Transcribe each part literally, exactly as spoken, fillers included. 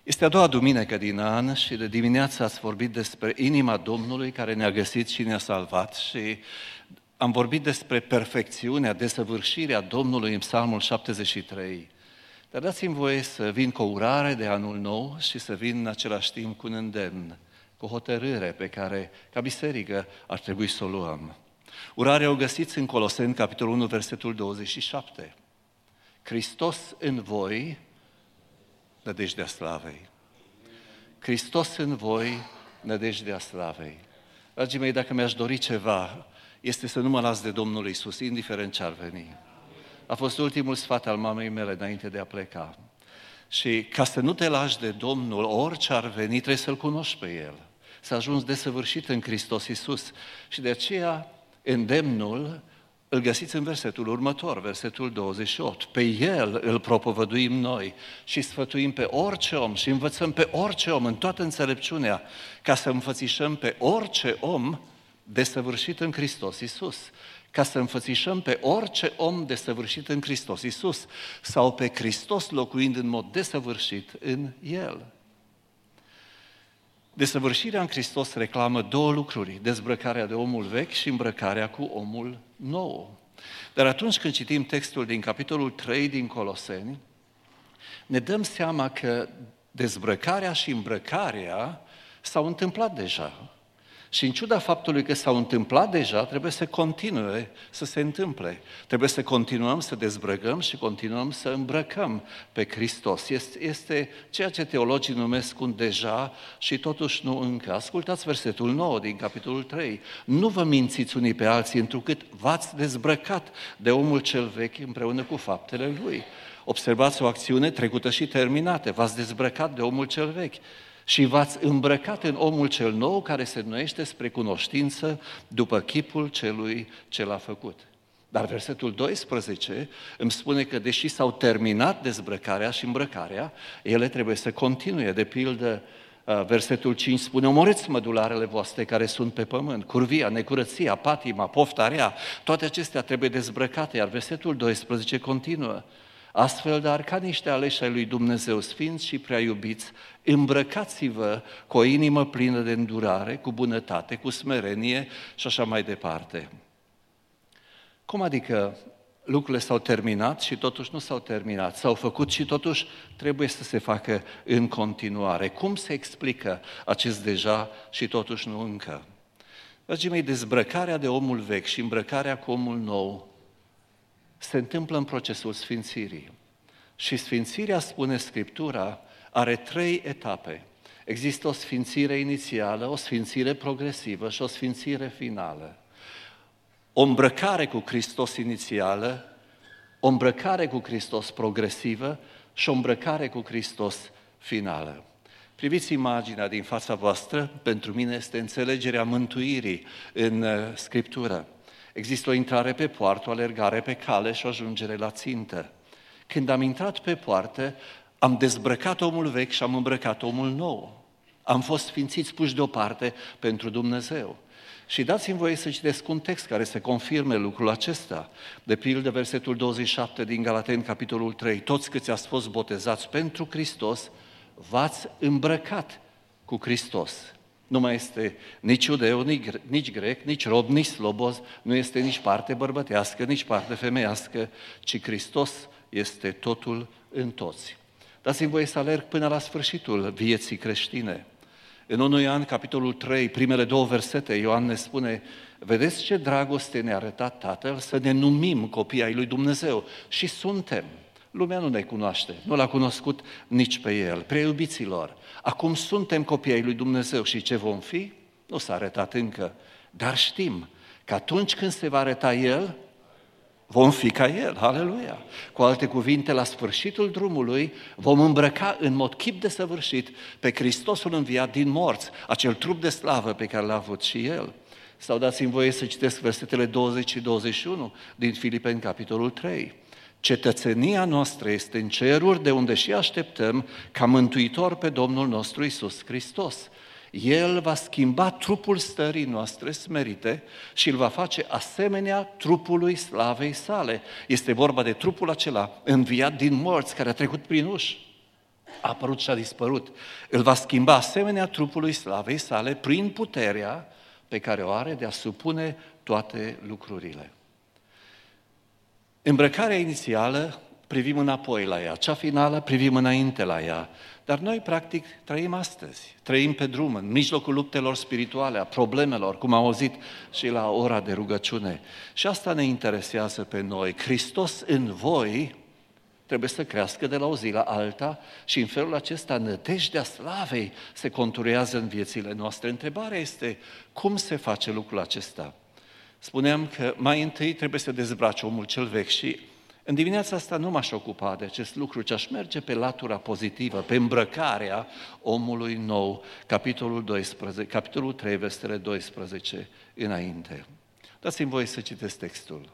Este a doua duminică din an și de dimineață ați vorbit despre inima Domnului care ne-a găsit și ne-a salvat și am vorbit despre perfecțiunea, desăvârșirea Domnului în Psalmul șaptezeci și trei. Dar dați-mi voie să vin cu o urare de anul nou și să vin în același timp cu un îndemn, cu o hotărâre pe care, ca biserică, ar trebui să o luăm. Urarea o găsiți în Coloseni, capitolul unu, versetul douăzeci și șapte. Hristos în voi, nădejdea slavei. Hristos în voi, nădejdea slavei. Dragii mei, dacă mi-aș dori ceva, este să nu mă las de Domnul Iisus, indiferent ce ar veni. A fost ultimul sfat al mamei mele înainte de a pleca. Și ca să nu te lași de Domnul, orice ar veni, trebuie să-L cunoști pe El. Să ajungi desăvârșit în Hristos Iisus. Și de aceea, îndemnul îl găsiți în versetul următor, versetul douăzeci și opt. Pe El îl propovăduim noi și sfătuim pe orice om și învățăm pe orice om în toată înțelepciunea, ca să înfățișăm pe orice om desăvârșit în Hristos Iisus. Ca să înfățișăm pe orice om desăvârșit în Hristos Iisus sau pe Hristos locuind în mod desăvârșit în El. Desăvârșirea în Hristos reclamă două lucruri, dezbrăcarea de omul vechi și îmbrăcarea cu omul nou. Dar atunci când citim textul din capitolul trei din Coloseni, ne dăm seama că dezbrăcarea și îmbrăcarea s-au întâmplat deja. Și în ciuda faptului că s-au întâmplat deja, trebuie să continue să se întâmple. Trebuie să continuăm să dezbrăcăm și continuăm să îmbrăcăm pe Hristos. Este, este ceea ce teologii numesc un deja și totuși nu încă. Ascultați versetul nouă din capitolul trei. Nu vă mințiți unii pe alții, întrucât v-ați dezbrăcat de omul cel vechi împreună cu faptele lui. Observați o acțiune trecută și terminată. V-ați dezbrăcat de omul cel vechi. Și v-ați îmbrăcat în omul cel nou care se înnoiește spre cunoștință după chipul celui ce l-a făcut. Dar versetul doisprezece îmi spune că deși s-au terminat dezbrăcarea și îmbrăcarea, ele trebuie să continue. De pildă, versetul cinci spune, omorâți mădularele voastre care sunt pe pământ, curvia, necurăția, patima, poftarea, toate acestea trebuie dezbrăcate, iar versetul doisprezece continuă. Astfel, dar, ca niște aleși ai lui Dumnezeu sfinți și prea iubiți, îmbrăcați-vă cu o inimă plină de îndurare, cu bunătate, cu smerenie și așa mai departe. Cum adică lucrurile s-au terminat și totuși nu s-au terminat? S-au făcut și totuși trebuie să se facă în continuare. Cum se explică acest deja și totuși nu încă? Dragii mei, dezbrăcarea de omul vechi și îmbrăcarea cu omul nou se întâmplă în procesul sfințirii. Și sfințirea, spune Scriptura, are trei etape. Există o sfințire inițială, o sfințire progresivă și o sfințire finală. O îmbrăcare cu Hristos inițială, o îmbrăcare cu Hristos progresivă și o îmbrăcare cu Hristos finală. Priviți imaginea din fața voastră, pentru mine este înțelegerea mântuirii în Scriptură. Există o intrare pe poartă, o alergare pe cale și o ajungere la țintă. Când am intrat pe poartă, am dezbrăcat omul vechi și am îmbrăcat omul nou. Am fost sfințiți, puși deoparte pentru Dumnezeu. Și dați-mi voie să citesc un text care să confirme lucrul acesta. De pildă, versetul douăzeci și șapte din Galateni, capitolul trei. Toți câți ați fost botezați pentru Hristos, v-ați îmbrăcat cu Hristos. Nu mai este nici iudeu, nici grec, nici rob, nici sloboz, nu este nici parte bărbătească, nici parte femeiască, ci Hristos este totul în toți. Dați-mi voie să alerg până la sfârșitul vieții creștine. În unu Ioan, capitolul trei, primele două versete, Ioan ne spune, vedeți ce dragoste ne-a arătat Tatăl să ne numim copii ai lui Dumnezeu și suntem. Lumea nu ne cunoaște, nu l-a cunoscut nici pe El. Preiubiților, acum suntem copii ai lui Dumnezeu și ce vom fi? Nu s-a arătat încă, dar știm că atunci când se va arăta El, vom fi ca El, aleluia! Cu alte cuvinte, la sfârșitul drumului vom îmbrăca în mod chip desăvârșit pe Hristosul înviat din morți, acel trup de slavă pe care l-a avut și El. Sau dați-mi voie să citesc versetele douăzeci și douăzeci și unu din Filipeni, capitolul trei. Cetățenia noastră este în ceruri, de unde și așteptăm ca mântuitor pe Domnul nostru Iisus Hristos. El va schimba trupul stării noastre smerite și îl va face asemenea trupului slavei sale. Este vorba de trupul acela înviat din morți, care a trecut prin uși. a apărut și a dispărut. Îl va schimba asemenea trupului slavei sale prin puterea pe care o are de a supune toate lucrurile. Îmbrăcarea inițială privim înapoi la ea, cea finală privim înainte la ea, dar noi practic trăim astăzi, trăim pe drum, în mijlocul luptelor spirituale, a problemelor, cum am auzit și la ora de rugăciune. Și asta ne interesează pe noi. Hristos în voi trebuie să crească de la o zi la alta și în felul acesta nădejdea slavei se conturează în viețile noastre. Întrebarea este, cum se face lucrul acesta? Spuneam că mai întâi trebuie să dezbrace omul cel vechi și în dimineața asta nu m-aș ocupa de acest lucru, ci aș merge pe latura pozitivă, pe îmbrăcarea omului nou, capitolul doisprezece, capitolul trei, versetele doisprezece înainte. Dați-mi voie să citesc textul.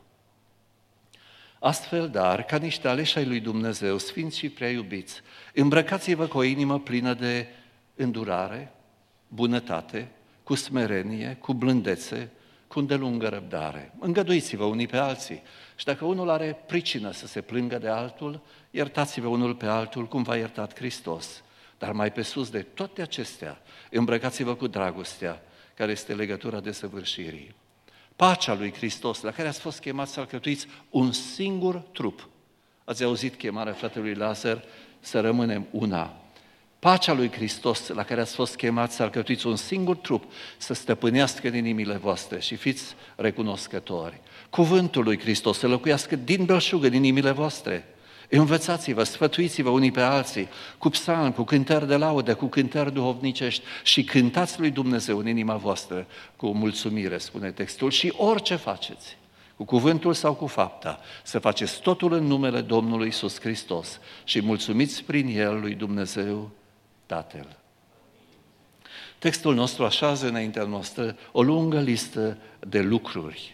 Astfel, dar, ca niște aleși ai lui Dumnezeu, sfinți și prea iubiți, îmbrăcați-vă cu o inimă plină de îndurare, bunătate, cu smerenie, cu blândețe, cu îndelungă răbdare. Îngăduiți-vă unii pe alții și dacă unul are pricină să se plângă de altul, iertați-vă unul pe altul cum v-a iertat Hristos. Dar mai pe sus de toate acestea, îmbrăcați-vă cu dragostea, care este legătura desăvârșirii. Pacea lui Hristos, la care ați fost chemați să alcătuiți un singur trup. Ați auzit chemarea fratelui Lazar să rămânem una. Pacea lui Hristos, la care ați fost chemați să alcătuiți un singur trup, să stăpânească în inimile voastre și fiți recunoscători. Cuvântul lui Hristos să locuiască din belșug în inimile voastre. Învățați-vă, sfătuiți-vă unii pe alții, cu psalmi, cu cântări de laudă, cu cântări duhovnicești și cântați lui Dumnezeu în inima voastră cu mulțumire, spune textul, și orice faceți, cu cuvântul sau cu fapta, să faceți totul în numele Domnului Iisus Hristos și mulțumiți prin El lui Dumnezeu Tatăl. Textul nostru așează înaintea noastră o lungă listă de lucruri.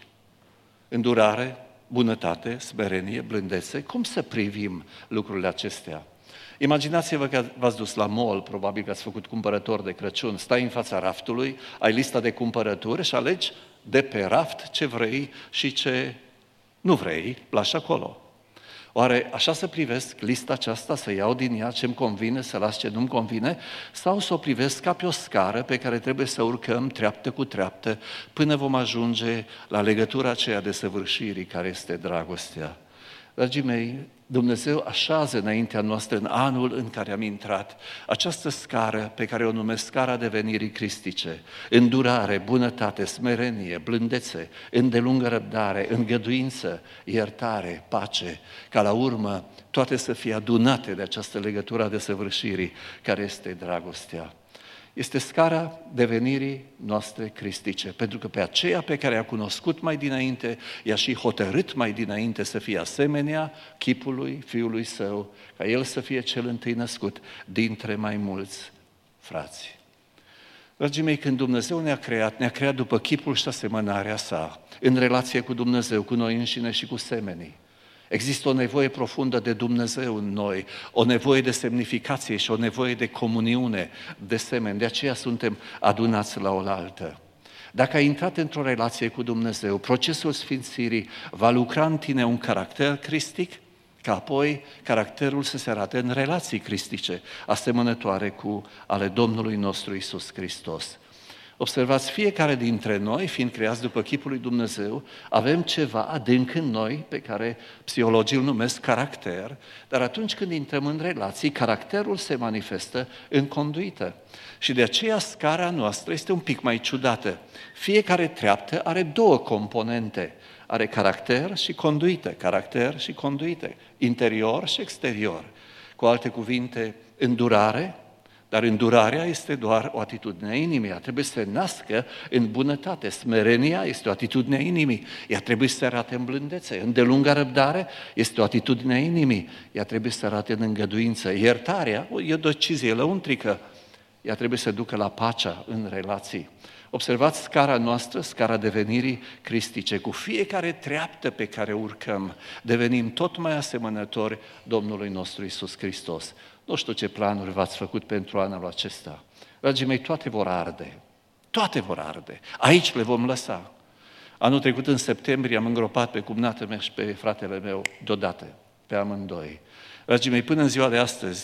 Îndurare, bunătate, smerenie, blândețe. Cum să privim lucrurile acestea? Imaginați-vă că v-ați dus la mall, probabil că ați făcut cumpărători de Crăciun, stai în fața raftului, ai lista de cumpărături și alegi de pe raft ce vrei și ce nu vrei, lași acolo. Oare așa să privesc lista aceasta, să iau din ea ce-mi convine, să las ce nu-mi convine, sau să o privesc ca pe o scară pe care trebuie să urcăm treaptă cu treaptă până vom ajunge la legătura aceea de săvârșirii care este dragostea? Dragii mei, Dumnezeu așează înaintea noastră în anul în care am intrat această scară pe care o numesc scara devenirii cristice, îndurare, bunătate, smerenie, blândețe, îndelungă răbdare, îngăduință, iertare, pace, ca la urmă toate să fie adunate de această legătură a desăvârșirii care este dragostea. Este scara devenirii noastre cristice, pentru că pe aceea pe care a cunoscut mai dinainte, i-a și hotărât mai dinainte să fie asemenea chipului Fiului Său, ca El să fie cel întâi născut dintre mai mulți frați. Dragii mei, când Dumnezeu ne-a creat, ne-a creat după chipul și asemănarea Sa, în relație cu Dumnezeu, cu noi înșine și cu semenii. Există o nevoie profundă de Dumnezeu în noi, o nevoie de semnificație și o nevoie de comuniune de semeni. De aceea suntem adunați la oaltă. Dacă ai intrat într-o relație cu Dumnezeu, procesul sfințirii va lucra în tine un caracter cristic, ca apoi caracterul să se arate în relații cristice, asemănătoare cu ale Domnului nostru Iisus Hristos. Observați, fiecare dintre noi, fiind creați după chipul lui Dumnezeu, avem ceva adânc în noi pe care psihologii îl numesc caracter, dar atunci când intrăm în relații, caracterul se manifestă în conduită. Și de aceea scara noastră este un pic mai ciudată. Fiecare treaptă are două componente. Are caracter și conduită, caracter și conduită, interior și exterior. Cu alte cuvinte, îndurare, dar îndurarea este doar o atitudine a inimii, ea trebuie să se nască în bunătate. Smerenia este o atitudine a inimii, ea trebuie să se arate în blândețe. Îndelunga răbdare este o atitudine a inimii, ea trebuie să se arate în îngăduință. Iertarea e o decizie lăuntrică, ea trebuie să ducă la pacea în relații. Observați scara noastră, scara devenirii cristice. Cu fiecare treaptă pe care urcăm, devenim tot mai asemănători Domnului nostru Iisus Hristos. Nu știu ce planuri v-ați făcut pentru anul acesta. Dragii mei, toate vor arde. Toate vor arde. Aici le vom lăsa. Anul trecut, în septembrie, am îngropat pe cumnată mea și pe fratele meu deodată, pe amândoi. Dragii mei, până în ziua de astăzi,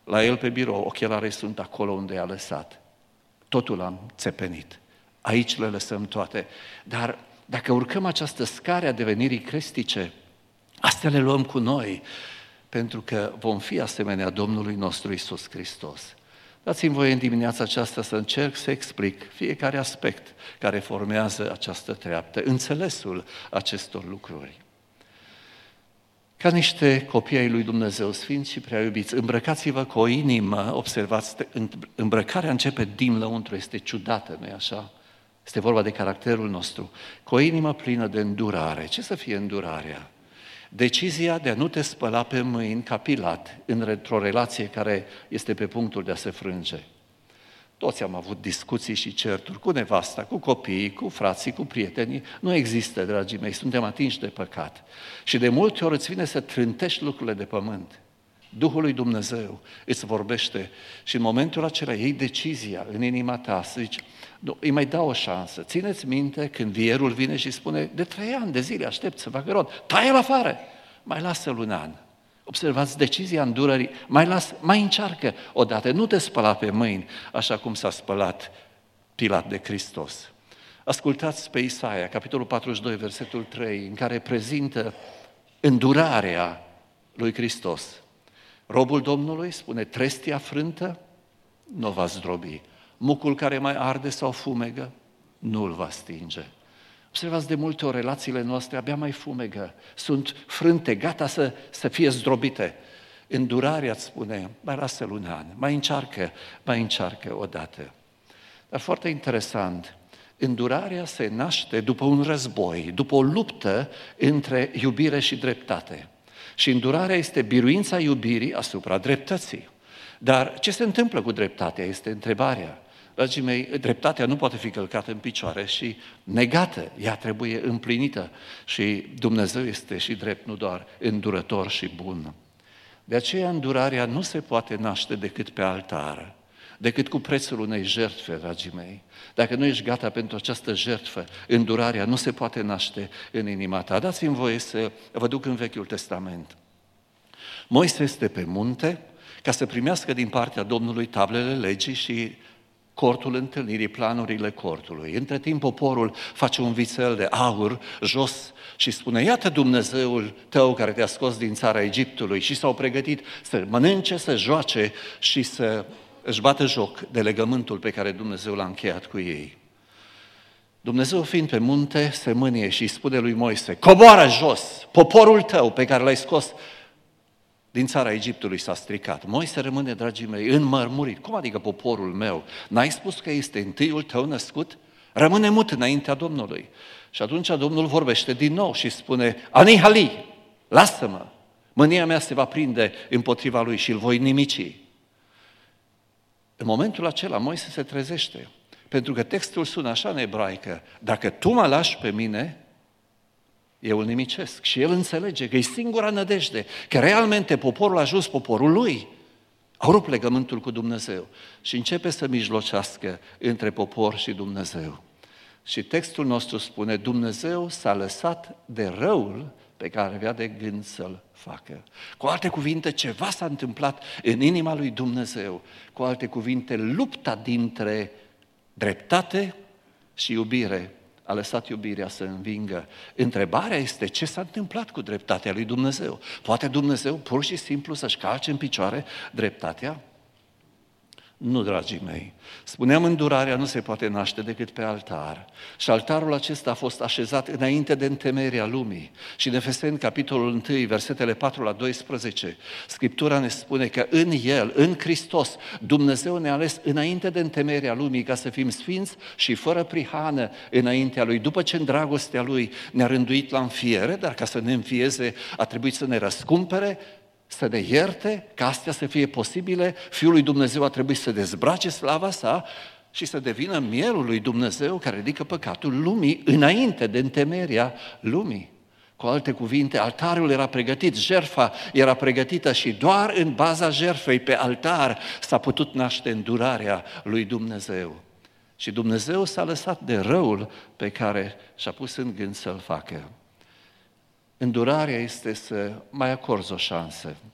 La el pe birou, ochelarii sunt acolo unde i-a lăsat. Totul am țepenit. Aici le lăsăm toate. Dar dacă urcăm această scară a devenirii crestice, astea le luăm cu noi, pentru că vom fi asemenea Domnului nostru Iisus Hristos. Dați-mi voie în dimineața aceasta să încerc să explic fiecare aspect care formează această treaptă, înțelesul acestor lucruri. Ca niște copii ai lui Dumnezeu sfinți și prea iubiți, îmbrăcați-vă cu o inimă, observați, îmbrăcarea începe din lăuntru, este ciudată, nu-i așa? Este vorba de caracterul nostru, cu o inimă plină de îndurare. Ce să fie îndurarea? Decizia de a nu te spăla pe mâini ca Pilat într-o relație care este pe punctul de a se frânge. Toți am avut discuții și certuri cu nevasta, cu copiii, cu frații, cu prietenii. Nu există, dragii mei, suntem atinși de păcat. Și de multe ori îți vine să trântești lucrurile de pământ. Duhul lui Dumnezeu îți vorbește și în momentul acela iei decizia în inima ta să zici, nu, îi mai dau o șansă. Țineți minte când vierul vine și spune, de trei ani de zile aștept să facă rod, taie-l afară, mai lasă-l un an. Observați decizia îndurării, mai, las, mai încearcă odată, nu te spăla pe mâini, așa cum s-a spălat Pilat de Hristos. Ascultați pe Isaia, capitolul patruzeci și doi, versetul trei, în care prezintă îndurarea lui Hristos. Robul Domnului spune, trestia frântă nu va zdrobi, mucul care mai arde sau fumegă nu îl va stinge. Observați de multe ori relațiile noastre abia mai fumegă, sunt frânte, gata să, să fie zdrobite. Îndurarea îți spune, mai lasă-l un an, mai încearcă, mai încearcă odată. Dar foarte interesant, îndurarea se naște după un război, după o luptă între iubire și dreptate. Și îndurarea este biruința iubirii asupra dreptății. Dar ce se întâmplă cu dreptatea este întrebarea. Dragii mei, dreptatea nu poate fi călcată în picioare și negată, ea trebuie împlinită. Și Dumnezeu este și drept, nu doar îndurător și bun. De aceea îndurarea nu se poate naște decât pe altar, decât cu prețul unei jertfe, dragii mei. Dacă nu ești gata pentru această jertfă, îndurarea nu se poate naște în inima ta. Dați-mi voie să vă duc în Vechiul Testament. Moise este pe munte ca să primească din partea Domnului tablele legii și cortul întâlnirii, planurile cortului. Între timp poporul face un vițel de aur jos și spune, iată Dumnezeul tău care te-a scos din țara Egiptului, și s-au pregătit să mănânce, să joace și să își bată joc de legământul pe care Dumnezeu l-a încheiat cu ei. Dumnezeu fiind pe munte se mânie și îi spune lui Moise, coboară jos, poporul tău pe care l-ai scos din țara Egiptului s-a stricat. Moise rămâne, dragii mei, înmărmurit. Cum adică poporul meu? N-ai spus că este întâiul tău născut? Rămâne mut înaintea Domnului. Și atunci Domnul vorbește din nou și spune, Anihali, lasă-mă, mânia mea se va prinde împotriva lui și îl voi nimici. În momentul acela Moise se trezește, pentru că textul sună așa în ebraică, dacă tu mă lași pe mine, eu îl nimicesc. Și el înțelege că e singura nădejde, că realmente poporul a ajuns poporul lui. Au rupt legământul cu Dumnezeu și începe să mijlocească între popor și Dumnezeu. Și textul nostru spune, Dumnezeu s-a lăsat de răul pe care avea de gând să-l facă. Cu alte cuvinte, ceva s-a întâmplat în inima lui Dumnezeu. Cu alte cuvinte, lupta dintre dreptate și iubire a lăsat iubirea să învingă. Întrebarea este ce s-a întâmplat cu dreptatea lui Dumnezeu. Poate Dumnezeu pur și simplu să-și calce în picioare dreptatea? Nu, dragii mei. Spuneam, îndurarea nu se poate naște decât pe altar. Și altarul acesta a fost așezat înainte de întemeierea lumii. Și în Efeseni, capitolul unu, versetele patru la doisprezece, Scriptura ne spune că în El, în Hristos, Dumnezeu ne-a ales înainte de întemeierea lumii ca să fim sfinți și fără prihană înaintea Lui. După ce în dragostea Lui ne-a rânduit la înfiere, dar ca să ne înfieze a trebuit să ne răscumpere, să ne ierte, ca astea să fie posibile, Fiul lui Dumnezeu a trebuit să dezbrace slava sa și să devină mielul lui Dumnezeu care ridică păcatul lumii înainte de întemeierea lumii. Cu alte cuvinte, altarul era pregătit, jertfa era pregătită și doar în baza jertfei pe altar s-a putut naște îndurarea lui Dumnezeu. Și Dumnezeu s-a lăsat de răul pe care și-a pus în gând să-l facă. Îndurarea este să mai acorzi o șansă.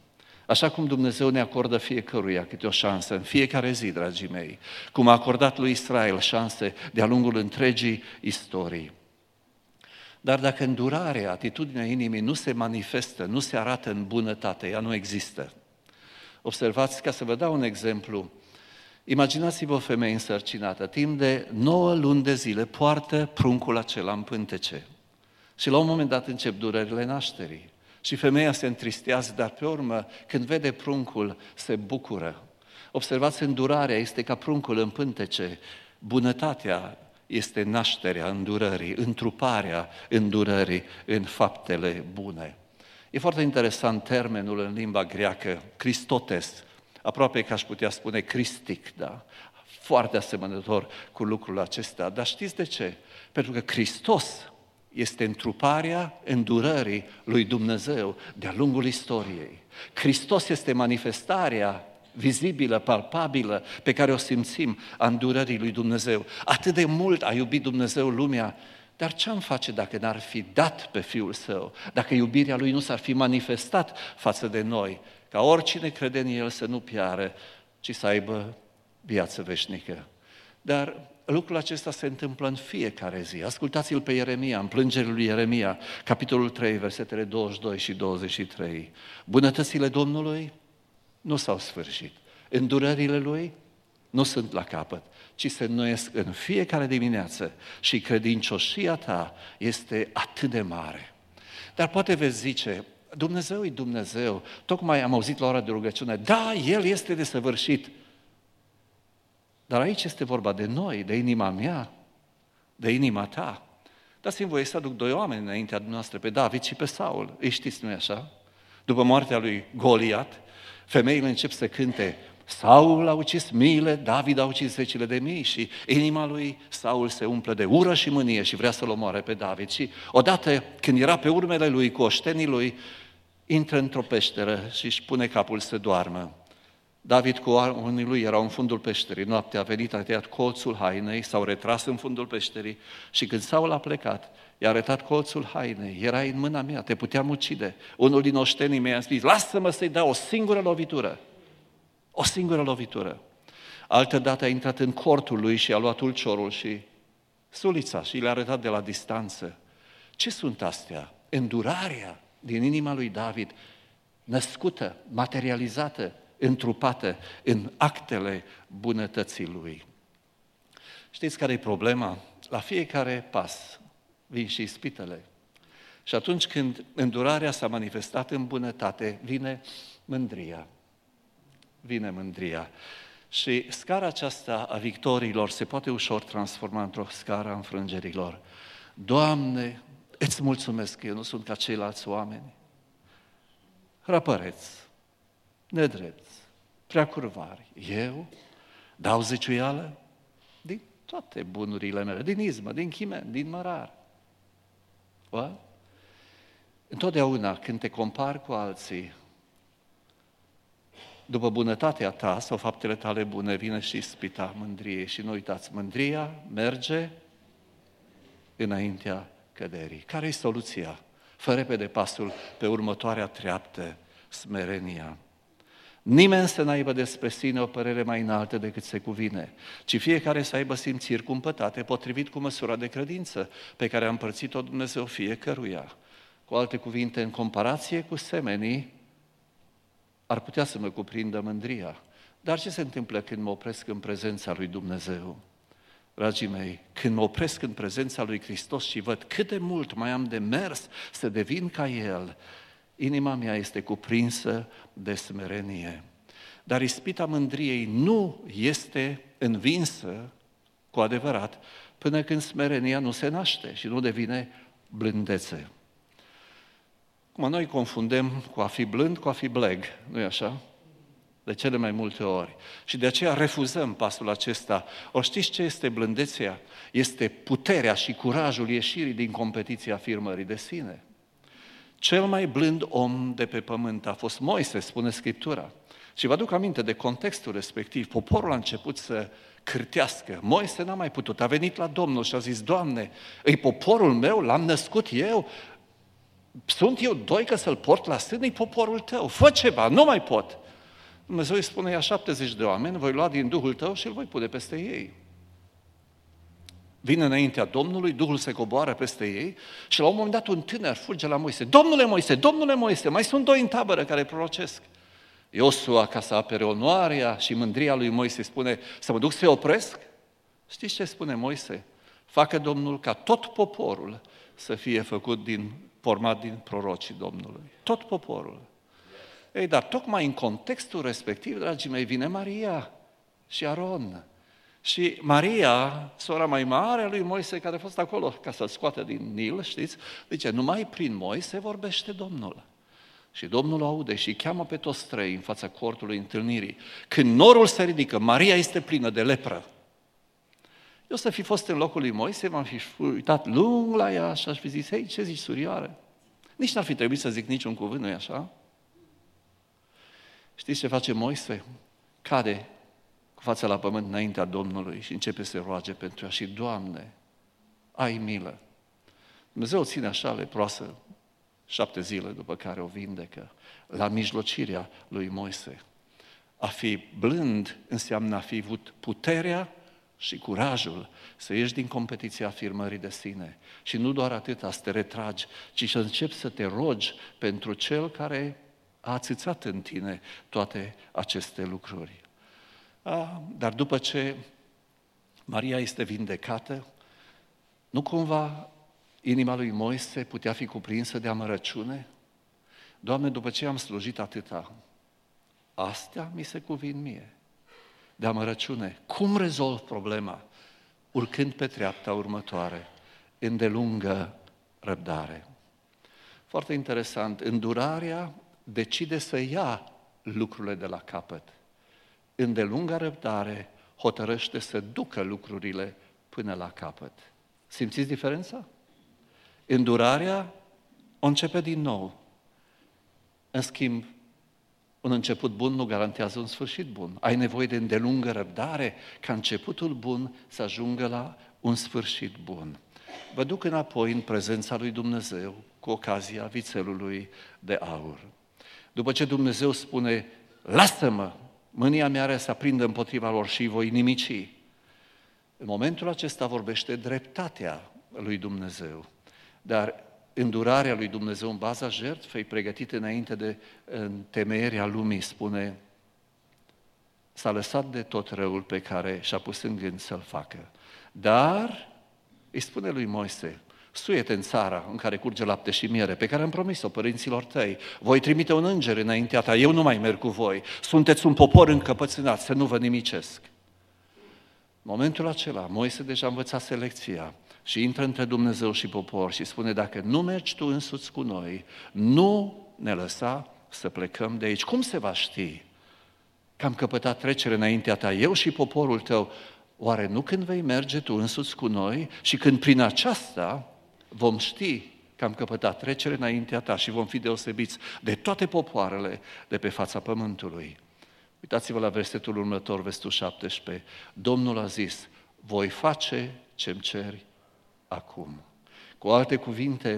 Așa cum Dumnezeu ne acordă fiecăruia câte o șansă în fiecare zi, dragii mei, cum a acordat lui Israel șanse de-a lungul întregii istorii. Dar dacă îndurarea, atitudinea inimii nu se manifestă, nu se arată în bunătate, ea nu există. Observați, ca să vă dau un exemplu, imaginați-vă o femeie însărcinată, timp de nouă luni de zile poartă pruncul acela în pântece și la un moment dat încep durerile nașterii. Și femeia se întristează, dar pe urmă, când vede pruncul, se bucură. Observați, îndurarea este ca pruncul în pântece, bunătatea este nașterea îndurării, întruparea îndurării în faptele bune. E foarte interesant termenul în limba greacă, Christotes, aproape că aș putea spune cristic, da? Foarte asemănător cu lucrul acesta. Dar știți de ce? Pentru că Hristos este întruparea îndurării lui Dumnezeu de-a lungul istoriei. Hristos este manifestarea vizibilă, palpabilă, pe care o simțim a îndurării lui Dumnezeu. Atât de mult a iubit Dumnezeu lumea, dar ce am face dacă n-ar fi dat pe Fiul Său? Dacă iubirea Lui nu s-ar fi manifestat față de noi, ca oricine crede în El să nu piară, ci să aibă viață veșnică. Dar lucrul acesta se întâmplă în fiecare zi. Ascultați-l pe Ieremia, în plângerile lui Ieremia, capitolul trei, versetele douăzeci și doi și douăzeci și trei. Bunătățile Domnului nu s-au sfârșit. Îndurările Lui nu sunt la capăt, ci se înnoiesc în fiecare dimineață și credincioșia ta este atât de mare. Dar poate veți zice, Dumnezeu e Dumnezeu, tocmai am auzit la ora de rugăciune, da, El este desăvârșit. Dar aici este vorba de noi, de inima mea, de inima ta. Dați-mi voie să aduc doi oameni înaintea noastră, pe David și pe Saul. Îi știți, nu-i așa? După moartea lui Goliat, femeile încep să cânte, Saul a ucis miile, David a ucis zecile de mii și inima lui Saul se umple de ură și mânie și vrea să-l omoare pe David. Și odată când era pe urmele lui cu oștenii lui, intră într-o peșteră și își pune capul să doarmă. David cu oamenii lui erau în fundul peșterii, noaptea a venit, a tăiat colțul hainei, s-au retras în fundul peșterii și când Saul a plecat, i-a arătat colțul hainei, era în mâna mea, te puteam ucide. Unul din oștenii mei a zis, lasă-mă să-i dau o singură lovitură, o singură lovitură. Altădată a intrat în cortul lui și a luat ulciorul și sulița și le-a arătat de la distanță. Ce sunt astea? Îndurarea din inima lui David, născută, materializată, întrupată în actele bunătății lui. Știți care e problema? La fiecare pas vin și ispitele. Și atunci când îndurarea s-a manifestat în bunătate, vine mândria. Vine mândria. Și scara aceasta a victoriilor se poate ușor transforma într-o scară a înfrângerilor. Doamne, îți mulțumesc că eu nu sunt ca ceilalți oameni. Răpăreți, nedrepți, prea curvari. Eu dau zeciuială din toate bunurile mele, din izmă, din chimen, din mărar. Bă? Întotdeauna când te compari cu alții, după bunătatea ta sau faptele tale bune, vine și ispita mândriei. Și nu uitați, mândria merge înaintea căderii. Care e soluția? Fă repede pasul pe următoarea treaptă, smerenia. Nimeni să n-aibă despre sine o părere mai înaltă decât se cuvine, ci fiecare să aibă simțiri cumpătate, potrivit cu măsura de credință pe care a împărțit-o Dumnezeu fiecăruia. Cu alte cuvinte, în comparație cu semenii, ar putea să mă cuprindă mândria. Dar ce se întâmplă când mă opresc în prezența lui Dumnezeu? Dragii mei, când mă opresc în prezența lui Hristos și văd cât de mult mai am de mers să devin ca El, inima mea este cuprinsă de smerenie. Dar ispita mândriei nu este învinsă cu adevărat până când smerenia nu se naște și nu devine blândețe. Cum noi confundem cu a fi blând cu a fi bleg, nu-i așa? De cele mai multe ori. Și de aceea refuzăm pasul acesta. O știți ce este blândețea? Este puterea și curajul ieșirii din competiția afirmării de sine. Cel mai blând om de pe pământ a fost Moise, spune Scriptura. Și vă aduc aminte de contextul respectiv. Poporul a început să cârtească. Moise n-a mai putut. A venit la Domnul și a zis, Doamne, îi poporul meu, l-am născut eu. Sunt eu doi că să-l port la stâni, poporul tău, fă ceva, nu mai pot. Dumnezeu îi spune, ia șaptezeci de oameni, voi lua din Duhul tău și îl voi pune peste ei. Vine înaintea Domnului, Duhul se coboară peste ei și la un moment dat un tânăr fuge la Moise. Domnule Moise, Domnule Moise, mai sunt doi în tabără care prorocesc. Iosua, ca să apere onoarea și mândria lui Moise, spune, să mă duc să-i opresc? Știți ce spune Moise? Facă Domnul ca tot poporul să fie făcut din, format din prorocii Domnului. Tot poporul. Ei, dar tocmai în contextul respectiv, dragii mei, vine Maria și Aron. Și Maria, sora mai mare a lui Moise, care a fost acolo ca să-l scoată din Nil, știți, zice, numai prin Moise vorbește Domnul. Și Domnul o aude și îi cheamă pe toți trei în fața cortului întâlnirii. Când norul se ridică, Maria este plină de lepră. Eu să fi fost în locul lui Moise, m-am fi uitat lung la ea și aș fi zis, hei, ce zici, surioare? Nici n-ar fi trebuit să zic niciun cuvânt, nu-i așa? Știți ce face Moise? Cade cu fața la pământ înaintea Domnului și începe să roage pentru ea și, Doamne, ai milă. Dumnezeu o ține așa leproasă șapte zile după care o vindecă, la mijlocirea lui Moise. A fi blând înseamnă a fi avut puterea și curajul să ieși din competiția afirmării de sine. Și nu doar atâta, să te retragi, ci să începi să te rogi pentru cel care a ațățat în tine toate aceste lucruri. A, dar după ce Maria este vindecată, nu cumva inima lui Moise putea fi cuprinsă de amărăciune? Doamne, după ce am slujit atâta, astea mi se cuvin mie. De amărăciune. Cum rezolv problema? Urcând pe treapta următoare, îndelungă răbdare. Foarte interesant, îndurarea decide să ia lucrurile de la capăt. Îndelunga răbdare hotărăște să ducă lucrurile până la capăt. Simțiți diferența? Îndurarea o începe din nou. În schimb, un început bun nu garantează un sfârșit bun. Ai nevoie de îndelungă răbdare ca începutul bun să ajungă la un sfârșit bun. Vă duc înapoi în prezența lui Dumnezeu cu ocazia vițelului de aur. După ce Dumnezeu spune, lasă-mă, mânia mea are să aprindă împotriva lor și voi nimici. În momentul acesta vorbește dreptatea lui Dumnezeu. Dar îndurarea lui Dumnezeu în baza jertfei pregătite înainte de întemeierea lumii, spune, s-a lăsat de tot răul pe care și-a pus în gând să-l facă. Dar îi spune lui Moise, suie-te în țara în care curge lapte și miere, pe care am promis-o părinților tăi. Voi trimite un înger înaintea ta, eu nu mai merg cu voi. Sunteți un popor încăpățânat, să nu vă nimicesc. În momentul acela, Moise deja învățase lecția și intră între Dumnezeu și popor și spune, dacă nu mergi tu însuți cu noi, nu ne lăsa să plecăm de aici. Cum se va ști că am căpătat trecere înaintea ta, eu și poporul tău? Oare nu când vei merge tu însuți cu noi și când prin aceasta vom ști că am căpătat trecere înaintea ta și vom fi deosebiți de toate popoarele de pe fața pământului? Uitați-vă la versetul următor, versetul șaptesprezece. Domnul a zis, voi face ce-mi ceri acum. Cu alte cuvinte,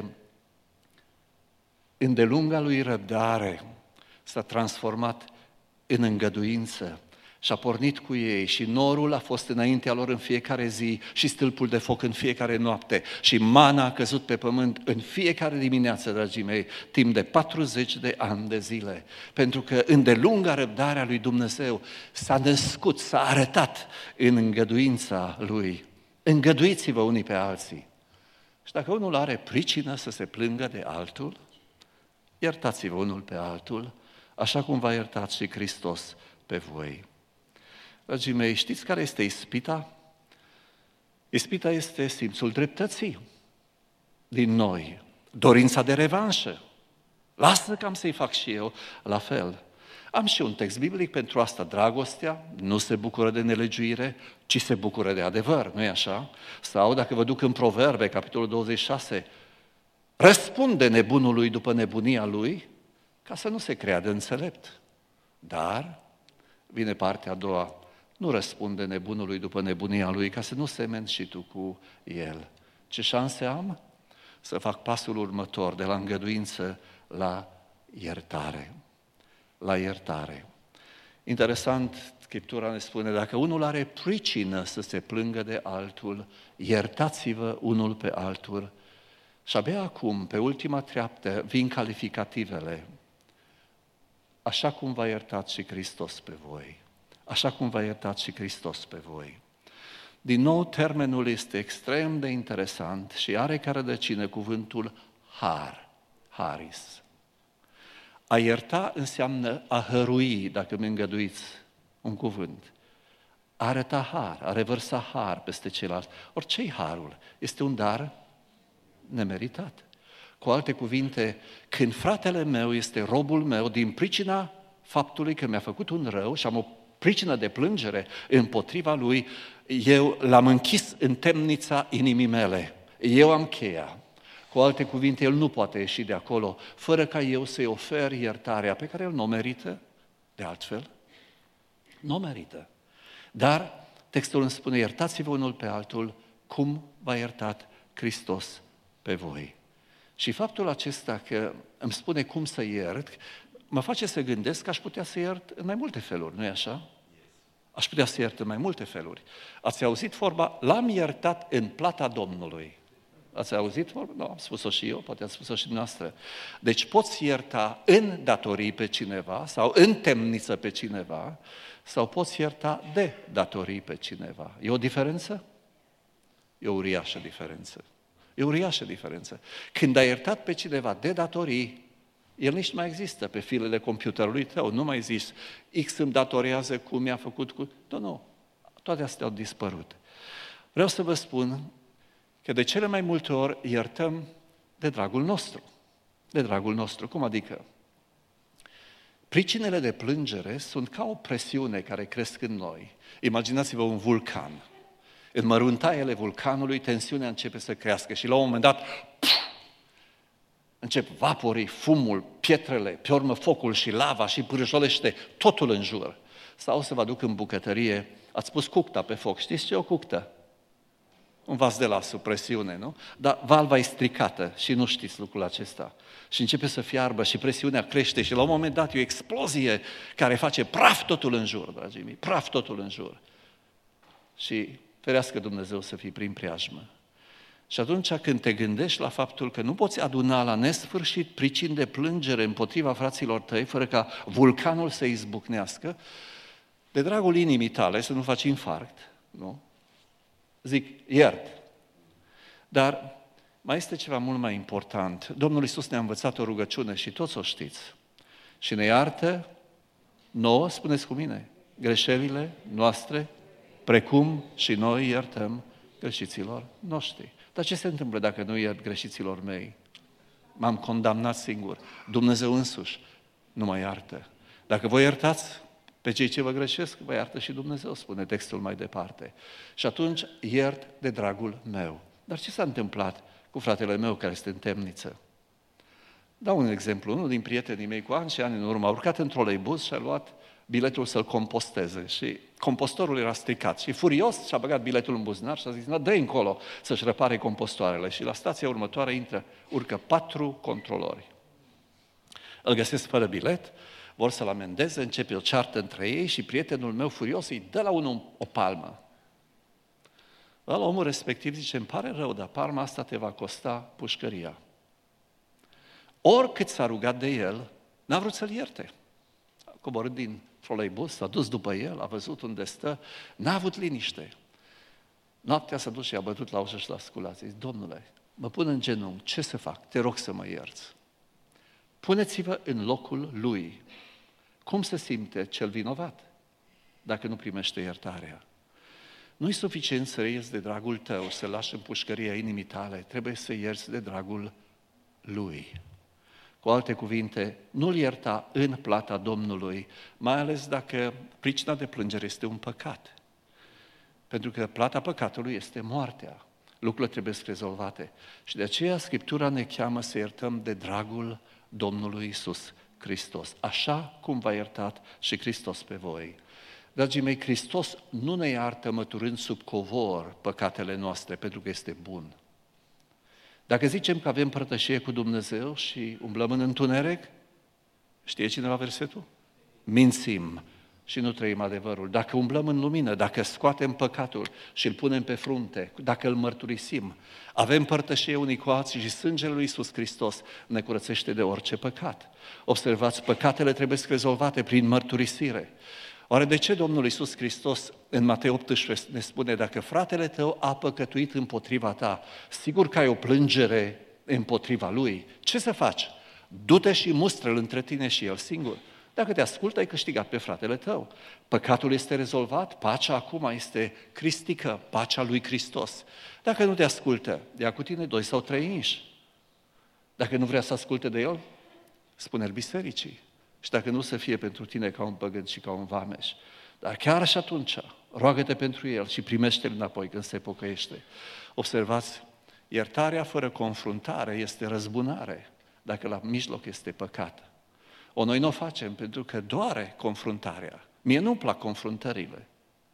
îndelunga lui răbdare s-a transformat în îngăduință și a pornit cu ei și norul a fost înaintea lor în fiecare zi și stâlpul de foc în fiecare noapte și mana a căzut pe pământ în fiecare dimineață, dragii mei, timp de patruzeci de ani de zile. Pentru că îndelunga răbdarea lui Dumnezeu s-a născut, s-a arătat în îngăduința lui. Îngăduiți-vă unii pe alții. Și dacă unul are pricină să se plângă de altul, iertați-vă unul pe altul, așa cum v-a iertat și Hristos pe voi. Dragii mei, știți care este ispita? Ispita este simțul dreptății din noi, dorința de revanșă. Lasă că am să-i fac și eu la fel. Am și un text biblic pentru asta. Dragostea nu se bucură de nelegiuire, ci se bucură de adevăr, nu-i așa? Sau, dacă vă duc în Proverbe, capitolul douăzeci și șase, răspunde nebunului după nebunia lui, ca să nu se creadă înțelept. Dar, vine partea a doua, nu răspunde nebunului după nebunia lui, ca să nu semeni și tu cu el. Ce șanse am? să fac pasul următor, de la îngăduință la iertare. La iertare. Interesant, Scriptura ne spune, dacă unul are pricină să se plângă de altul, iertați-vă unul pe altul. Și abia acum, pe ultima treaptă, vin calificativele. Așa cum v-a iertat și Hristos pe voi. Așa cum v-a iertat și Hristos pe voi. Din nou, termenul este extrem de interesant și are ca rădăcină cuvântul har, haris. A ierta înseamnă a hărui, dacă mi îngăduiți un cuvânt. A arăta har, a revărsa har peste ceilalți. Ori ce-i harul? Este un dar nemeritat. Cu alte cuvinte, când fratele meu este robul meu din pricina faptului că mi-a făcut un rău și am o pricină de plângere împotriva lui, eu l-am închis în temnița inimii mele. Eu am cheia. Cu alte cuvinte, el nu poate ieși de acolo fără ca eu să-i ofer iertarea pe care el nu o merită, de altfel. Nu o merită. Dar textul îmi spune, iertați-vă unul pe altul cum v-a iertat Hristos pe voi. Și faptul acesta că îmi spune cum să iert, mă face să gândesc că aș putea să iert în mai multe feluri, nu-i așa? Aș putea să iert în mai multe feluri. Ați auzit vorba, l-am iertat în plata Domnului. Ați auzit vorba? Nu, am spus-o și eu, poate ați spus-o și dumneavoastră. Deci poți ierta în datorii pe cineva sau în temniță pe cineva sau poți ierta de datorii pe cineva. E o diferență? E o uriașă diferență. E o uriașă diferență. Când ai iertat pe cineva de datorii, el nici nu mai există pe filele computerului tău, nu mai zici, X îmi datorează cum mi-a făcut cu... Nu, nu, toate astea au dispărut. Vreau să vă spun că de cele mai multe ori iertăm de dragul nostru. De dragul nostru, cum adică? Pricinele de plângere sunt ca o presiune care cresc în noi. Imaginați-vă un vulcan. În măruntaiele vulcanului, tensiunea începe să crească și la un moment dat pf, încep vaporii, fumul, pietrele, pe urmă focul și lava și pârjolește totul în jur. Sau să vă aduc în bucătărie, ați pus cucta pe foc. Știți ce e o cuctă? Un vas de la sub presiune, nu? Dar valva e stricată și nu știți lucrul acesta. Și începe să fiarbă și presiunea crește și la un moment dat e o explozie care face praf totul în jur, dragii mei, praf totul în jur. Și ferească Dumnezeu să fii prin preajmă. Și atunci când te gândești la faptul că nu poți aduna la nesfârșit pricini de plângere împotriva fraților tăi, fără ca vulcanul să izbucnească, de dragul inimii tale să nu faci infarct, nu? Zic, iert. Dar mai este ceva mult mai important. Domnul Iisus ne-a învățat o rugăciune și toți o știți. Și ne iartă nouă, spuneți cu mine, greșelile noastre, precum și noi iertăm greșiților noștri. Dar ce se întâmplă dacă nu iert greșiților mei? M-am condamnat singur. Dumnezeu însuși nu mă iartă. Dacă voi iertați pe cei ce vă greșesc, vă iartă și Dumnezeu, spune textul mai departe. Și atunci iert de dragul meu. Dar ce s-a întâmplat cu fratele meu care este în temniță? Dau un exemplu. Unul din prietenii mei cu ani și ani în urmă a urcat în troleibuz și a luat biletul să-l composteze și compostorul era stricat și furios și-a băgat biletul în buzunar și a zis, dă-i încolo să-și repare compostoarele. Și la stația următoare intră, urcă patru controlori. Îl găsesc fără bilet, vor să-l amendeze, începe o ceartă între ei și prietenul meu furios îi dă la unul o palmă. La omul respectiv zice, îmi pare rău, dar palma asta te va costa pușcăria. Oricât s-a rugat de el, n-a vrut să-l ierte. A coborât din troleibus, s-a dus după el, a văzut unde stă, n-a avut liniște. Noaptea s-a dus și a bătut la ușă și l-a sculat. Zice, Domnule, mă pun în genunchi, ce să fac? Te rog să mă ierți. Puneți-vă în locul lui. Cum se simte cel vinovat dacă nu primește iertarea? Nu-i suficient să ierți de dragul tău, să lași în pușcăria inimii tale, trebuie să ierți de dragul lui. Cu alte cuvinte, nu-l ierta în plata Domnului, mai ales dacă pricina de plângere este un păcat. Pentru că plata păcatului este moartea. Lucrurile trebuie rezolvate. Și de aceea Scriptura ne cheamă să iertăm de dragul Domnului Iisus Hristos. Așa cum v-a iertat și Hristos pe voi. Dragii mei, Hristos nu ne iartă măturând sub covor păcatele noastre, pentru că este bun. Dacă zicem că avem părtășie cu Dumnezeu și umblăm în întuneric, știe cineva versetul? Mințim și nu trăim adevărul. Dacă umblăm în lumină, dacă scoatem păcatul și îl punem pe frunte, dacă îl mărturisim, avem părtășie unii cu alții și sângele lui Iisus Hristos ne curățește de orice păcat. Observați, păcatele trebuie rezolvate prin mărturisire. Oare de ce Domnul Iisus Hristos în Matei optsprezece ne spune, dacă fratele tău a păcătuit împotriva ta, sigur că ai o plângere împotriva lui, ce să faci? Du-te și mustră-l între tine și el singur. Dacă te ascultă, ai câștigat pe fratele tău. Păcatul este rezolvat, pacea acum este cristică, pacea lui Hristos. Dacă nu te ascultă, ia cu tine doi sau trei inși. Dacă nu vrea să asculte de el, spune-l bisericii. Și dacă nu, să fie pentru tine ca un păgân și ca un vameș. Dar chiar și atunci, roagă-te pentru el și primește-l înapoi când se pocăiește. Observați, iertarea fără confruntare este răzbunare, dacă la mijloc este păcat. O, noi nu o facem pentru că doare confruntarea. Mie nu-mi plac confruntările.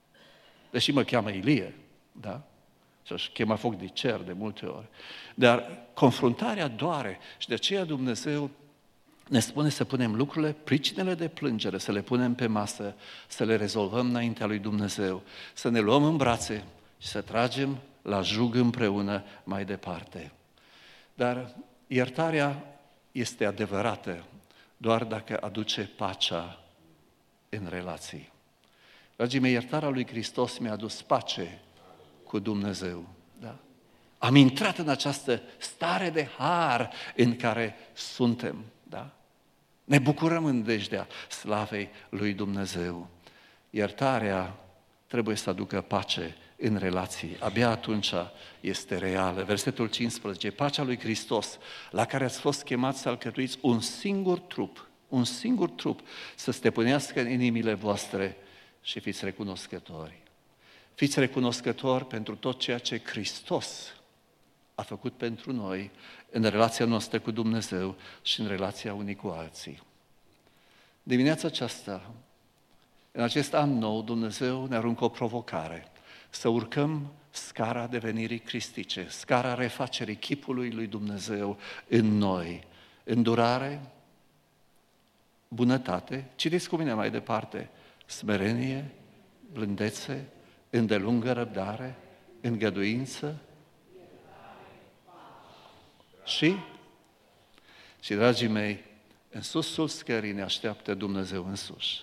Deși mă cheamă Ilie, da? Și aș chema foc de cer de multe ori. Dar confruntarea doare și de aceea Dumnezeu ne spune să punem lucrurile, pricinele de plângere, să le punem pe masă, să le rezolvăm înaintea lui Dumnezeu, să ne luăm în brațe și să tragem la jug împreună mai departe. Dar iertarea este adevărată doar dacă aduce pacea în relații. Dragii mei, iertarea lui Hristos mi-a adus pace cu Dumnezeu. Da? Am intrat în această stare de har în care suntem. Da? Ne bucurăm în dejdea slavei lui Dumnezeu. Iertarea trebuie să aducă pace în relații. Abia atunci este reală. Versetul cincisprezece. Pacea lui Hristos, la care ați fost chemați să alcătuiți un singur trup, un singur trup, să stăpânească în inimile voastre și fiți recunoscători. Fiți recunoscători pentru tot ceea ce Hristos a făcut pentru noi în relația noastră cu Dumnezeu și în relația unii cu alții. Dimineața aceasta, în acest an nou, Dumnezeu ne aruncă o provocare, să urcăm scara devenirii cristice, scara refacerii chipului lui Dumnezeu în noi. Îndurare, bunătate, citiți cu mine mai departe, smerenie, blândețe, îndelungă răbdare, îngăduință și, și dragii mei, în susul scării ne așteaptă Dumnezeu însuși.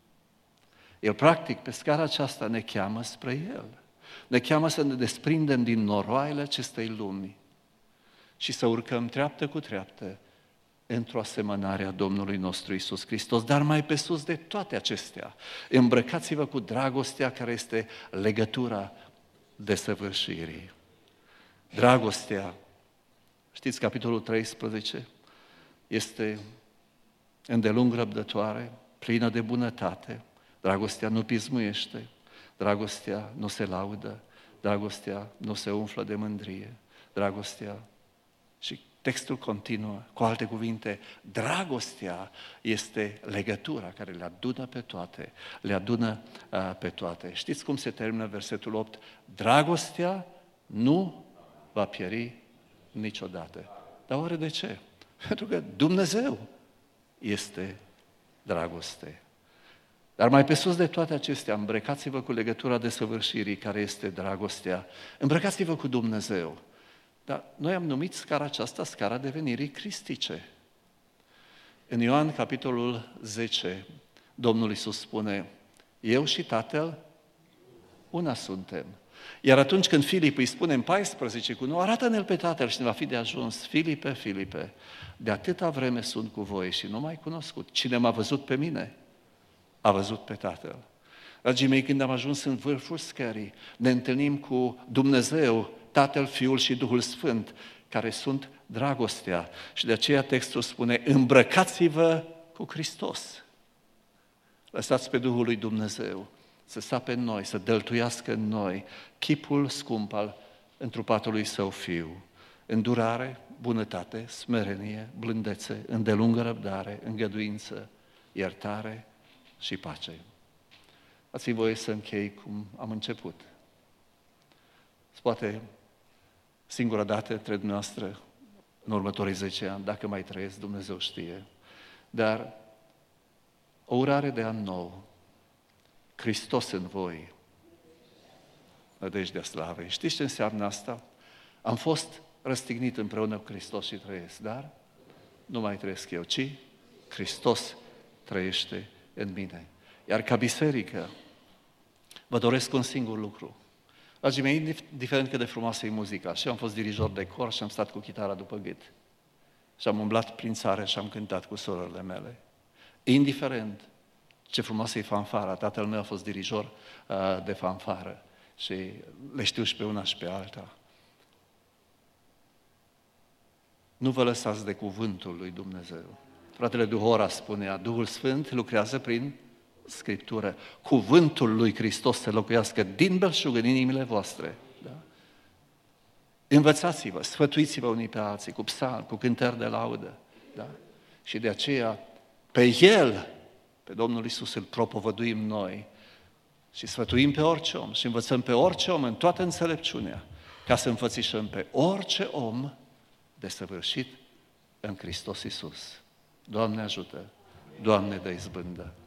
El, practic, pe scara aceasta ne cheamă spre El. Ne cheamă să ne desprindem din noroaiele acestei lumi și să urcăm treaptă cu treaptă într-o asemănare a Domnului nostru Iisus Hristos. Dar mai pe sus de toate acestea, îmbrăcați-vă cu dragostea care este legătura desăvârșirii. Dragostea, știți, capitolul treisprezece, este îndelung răbdătoare, plină de bunătate. Dragostea nu pismuiește, dragostea nu se laudă, dragostea nu se umflă de mândrie, dragostea... Și textul continuă, cu alte cuvinte, dragostea este legătura care le adună pe toate, le adună uh, pe toate. Știți cum se termină versetul opt? Dragostea nu va pieri niciodată. Dar oare de ce? Pentru că Dumnezeu este dragoste. Dar mai pe sus de toate acestea, îmbrăcați-vă cu legătura desăvârșirii care este dragostea. Îmbrăcați-vă cu Dumnezeu. Dar noi am numit scara aceasta scara devenirii cristice. În Ioan, capitolul zece, Domnul Iisus spune, eu și Tatăl una suntem. Iar atunci când Filip îi spune în paisprezece cu nouă, arată-ne-l pe Tatăl și ne va fi de ajuns. Filipe, Filipe, de atâta vreme sunt cu voi și nu m-ai cunoscut. Cine m-a văzut pe mine, a văzut pe Tatăl. Dragii mei, când am ajuns în vârful scării, ne întâlnim cu Dumnezeu, Tatăl, Fiul și Duhul Sfânt, care sunt dragostea. Și de aceea textul spune, îmbrăcați-vă cu Hristos. Lăsați pe Duhul lui Dumnezeu să sape în noi, să dăltuiască în noi chipul scump al întrupatului Său Fiu. Îndurare, bunătate, smerenie, blândețe, îndelungă răbdare, îngăduință, iertare și pace. Dați-mi voie să închei cum am început. Poate singura dată între dumneavoastră în următorii zece ani, dacă mai trăiesc, Dumnezeu știe. Dar o urare de an nou, Hristos în voi, nădejdea slavei. Știți ce înseamnă asta? Am fost răstignit împreună cu Hristos și trăiesc, dar nu mai trăiesc eu, ci Hristos trăiește în mine. Iar ca biserică, vă doresc un singur lucru. Dragii mei, indiferent cât de frumoasă e muzica, și am fost dirijor de cor și am stat cu chitara după gât. Și am umblat prin țară și am cântat cu surorile mele. Indiferent ce frumoasă e fanfara, tatăl meu a fost dirijor uh, de fanfară și le știu și pe una și pe alta. Nu vă lăsați de cuvântul lui Dumnezeu. Fratele Duhora spunea, Duhul Sfânt lucrează prin Scriptură. Cuvântul lui Hristos să locuiască din belșug în inimile voastre. Da? Învățați-vă, sfătuiți-vă unii pe alții cu psalmi, cu cântări de laudă. Da? Și de aceea, pe El, pe Domnul Iisus, îl propovăduim noi și sfătuim pe orice om și învățăm pe orice om în toată înțelepciunea, ca să înfățișăm pe orice om desăvârșit în Hristos Iisus. Doamne ajută! Doamne, dă izbândă!